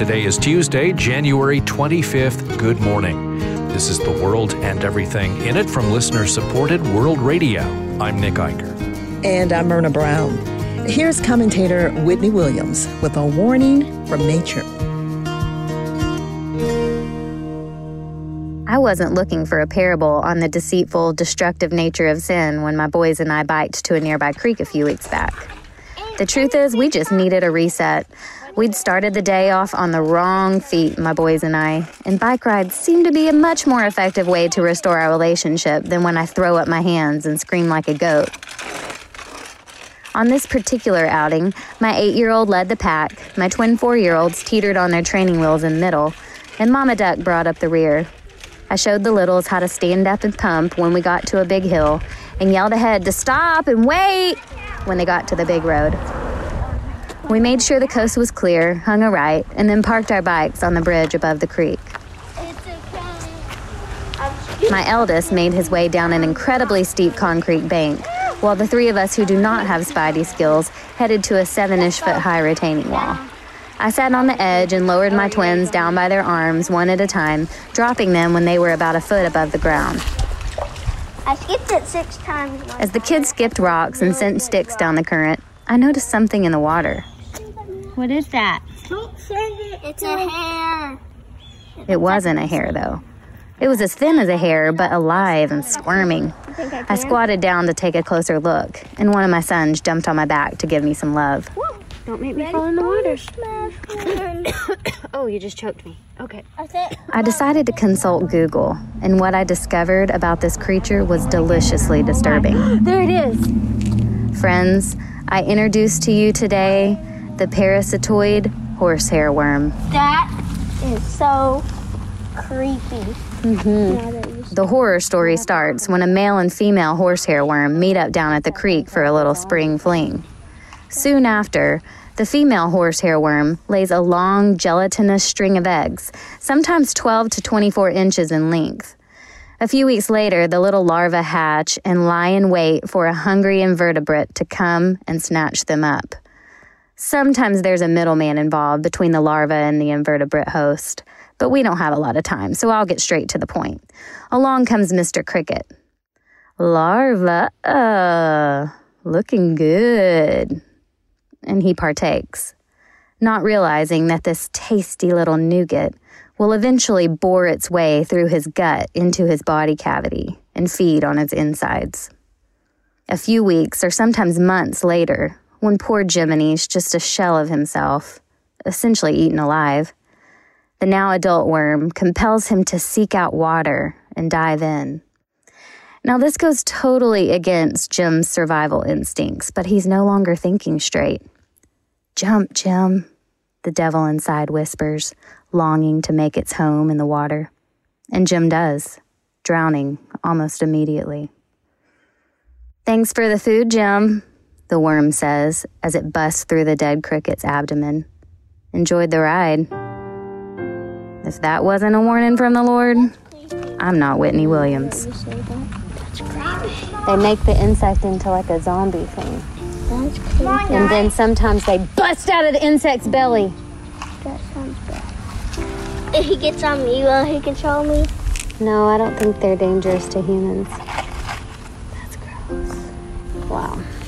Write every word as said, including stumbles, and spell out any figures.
Today is Tuesday, January twenty-fifth. Good morning. This is The World and Everything in It from listener-supported World Radio. I'm Nick Eicher. And I'm Myrna Brown. Here's commentator Whitney Williams with a warning from nature. I wasn't looking for a parable on the deceitful, destructive nature of sin when my boys and I biked to a nearby creek a few weeks back. The truth is, we just needed a reset. We'd started the day off on the wrong feet, my boys and I, and bike rides seemed to be a much more effective way to restore our relationship than when I throw up my hands and scream like a goat. On this particular outing, my eight-year-old led the pack, my twin four-year-olds teetered on their training wheels in middle, and Mama Duck brought up the rear. I showed the littles how to stand up and pump when we got to a big hill, and yelled ahead to stop and wait when they got to the big road. We made sure the coast was clear, hung a right, and then parked our bikes on the bridge above the creek. My eldest made his way down an incredibly steep concrete bank, while the three of us who do not have spidey skills headed to a seven-ish foot high retaining wall. I sat on the edge and lowered my twins down by their arms one at a time, dropping them when they were about a foot above the ground. I skipped it six times. As the kids skipped rocks and sent sticks down the current, I noticed something in the water. What is that? Don't send it. It's a hair. It wasn't a hair, though. It was as thin as a hair, but alive and squirming. I, I squatted down to take a closer look, and one of my sons jumped on my back to give me some love. Don't make me fall in the water. Oh, you just choked me. Okay. I decided to consult Google, and what I discovered about this creature was deliciously disturbing. There it is. Friends, I introduce to you today the parasitoid horsehair worm. That is so creepy. Mm-hmm. The horror story starts when a male and female horsehair worm meet up down at the creek for a little spring fling. Soon after, the female horsehair worm lays a long, gelatinous string of eggs, sometimes twelve to twenty-four inches in length. A few weeks later, the little larvae hatch and lie in wait for a hungry invertebrate to come and snatch them up. Sometimes there's a middleman involved between the larva and the invertebrate host, but we don't have a lot of time, so I'll get straight to the point. Along comes Mister Cricket. Larva, uh, looking good. And he partakes, not realizing that this tasty little nougat will eventually bore its way through his gut into his body cavity and feed on its insides. A few weeks or sometimes months later, when poor Jiminy's just a shell of himself, essentially eaten alive, the now adult worm compels him to seek out water and dive in. Now, this goes totally against Jim's survival instincts, but he's no longer thinking straight. Jump, Jim, the devil inside whispers, longing to make its home in the water. And Jim does, drowning almost immediately. Thanks for the food, Jim, the worm says as it busts through the dead cricket's abdomen. Enjoyed the ride. If that wasn't a warning from the Lord, I'm not Whitney Williams. They make the insect into like a zombie thing. That's creepy. And then sometimes they bust out of the insect's belly. That sounds bad. If he gets on me, will he control me? No, I don't think they're dangerous to humans. That's gross. Wow.